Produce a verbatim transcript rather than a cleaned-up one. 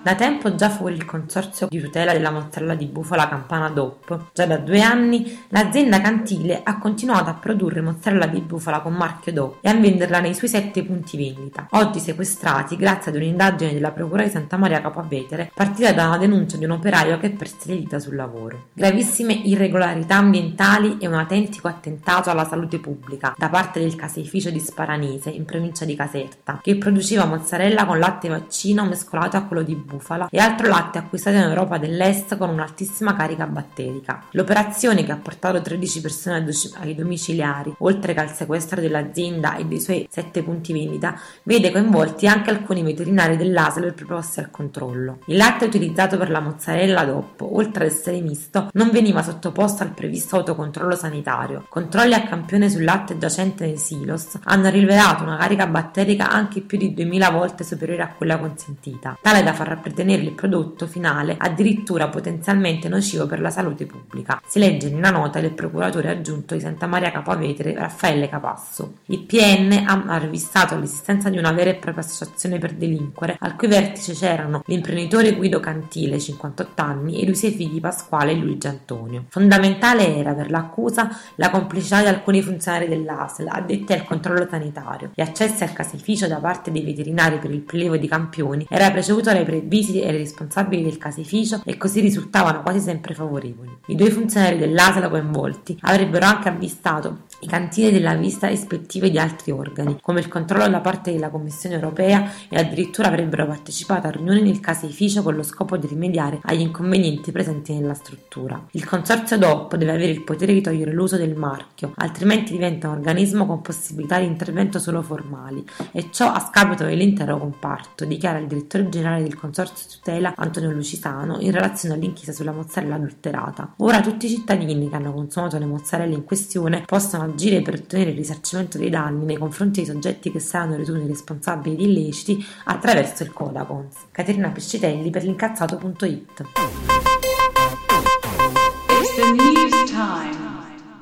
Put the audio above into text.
Da tempo già fuori il consorzio di tutela della mozzarella di bufala Campana D O P. Già da due anni l'azienda Cantile ha continuato a produrre mozzarella di bufala con marchio D O P e a venderla nei suoi sette punti vendita, oggi sequestrati grazie ad un'indagine della Procura di Santa Maria Capua Vetere partita da una denuncia di un operaio che perse le dita sul lavoro. Gravissime irregolarità ambientali e un autentico attentato alla salute pubblica da parte del caseificio di Sparanese, in provincia di Caserta, che produceva mozzarella con latte vaccino mescolato a quello di bufala e altro latte acquistato in Europa dell'Est con un'altissima carica batterica. L'operazione, che ha portato tredici persone ai domiciliari, oltre che al sequestro dell'azienda e dei suoi sette punti vendita, vede coinvolti anche alcuni veterinari dell'A S L preposti al controllo. Il latte utilizzato per la mozzarella D O P, oltre ad essere misto, non veniva sottoposto al previsto autocontrollo sanitario. Controlli a campione sul latte giacente nei silos hanno rivelato una carica batterica anche più di duemila volte superiore a quella consentita, tale da far ritenere il prodotto finale addirittura potenzialmente nocivo per la salute pubblica. Si legge in una nota del procuratore aggiunto di Santa Maria Capua Vetere Raffaele Capasso. Il P N ha rivistato l'esistenza di una vera e propria associazione per delinquere, al cui vertice c'erano l'imprenditore Guido Cantile, cinquantotto anni, e i due suoi figli Pasquale e Luigi Antonio. Fondamentale era per l'accusa la complicità di alcuni funzionari dell'A S L addetti al controllo sanitario. Gli accessi al caseificio da parte dei veterinari per il prelievo di campioni era preceduto dai presbiti e dai responsabili del caseificio e così risultavano quasi sempre favorevoli. I due funzionari dell'A S L coinvolti avrebbero anche avvistato i cantini della visita ispettive di altri organi, come il controllo da parte della Commissione europea, e addirittura avrebbero partecipato a riunioni nel caseificio con lo scopo di rimediare agli inconvenienti presenti nella struttura. Il consorzio D O P deve avere il potere di togliere l'uso del marchio, altrimenti diventa un organismo con possibilità di intervento solo formali, e ciò a scapito dell'intero comparto, dichiara il direttore generale del consorzio tutela Antonio Lucisano in relazione all'inchiesta sulla mozzarella adulterata. Ora tutti i cittadini che hanno consumato le mozzarelle in questione possono agire per ottenere il risarcimento dei danni nei confronti dei soggetti che saranno ritenuti responsabili di illeciti attraverso il Codacons. Caterina Pescitelli per l'incazzato punto it. It's the news time.